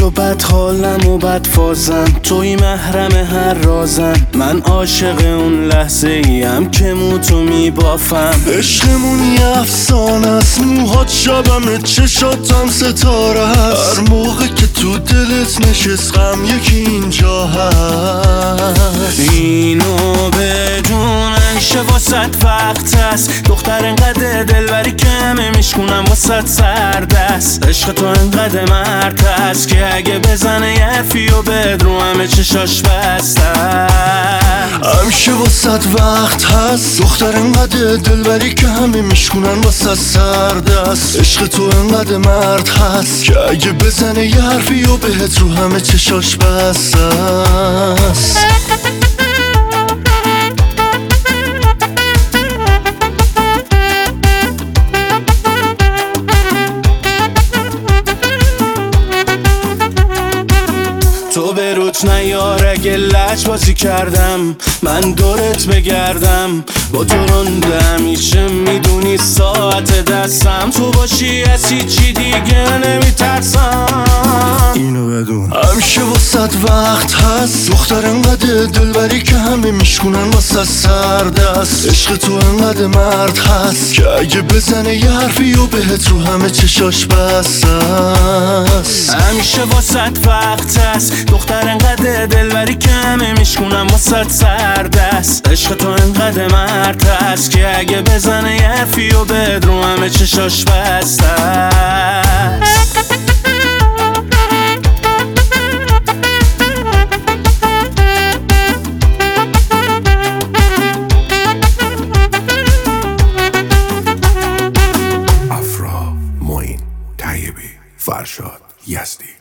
تو بد حالم و بد فازم، توی محرم هر رازم. من عاشق اون لحظه ایم که موتو میبافم. عشقمون یه افسانه است، موهات شبمه چشاتم ستاره هست. هر موقع که تو دلت نشست غم یکی اینجا هست. اینو بدون همیشه واسط وقت هست. دختر انقدر دلبری که همه میشکونم واسط سردست. عشق تو انقدر مرد هست که اگه بزنه یه حرفی و بدرو همه چشاش بسته. همیشه واسط وقت هست. دختر انقدر دلبری که همه میشکونن واسط سردست. عشق تو انقدر مرد هست که اگه بزنه یه حرفی و بهت رو همه چشاش بسته است. تو به روت نیار اگه لج بازی کردم، من دورت بگردم. با تو رنده همیشه میدونی ساعت دستم. تو باشی از هیچی دیگه نمیترسم. اینو بدون همیشه واسط وقت هست. دختر انقدر دلبری که همه میشکونن واسه سردست. عشق تو انقدر مرد هست که اگه بزنه یه حرفی و بهت رو همه چشاش بسته است. همیشه واسط وقت هست. دختر انقدر دلبری که همه میشکونم واسط سردست. عشق تو انقدر مرد هست که اگه بزنه یه حرفی و بدرو همه چشاش بسته است. افرا، معین، طیبی، فرشاد، یزدی.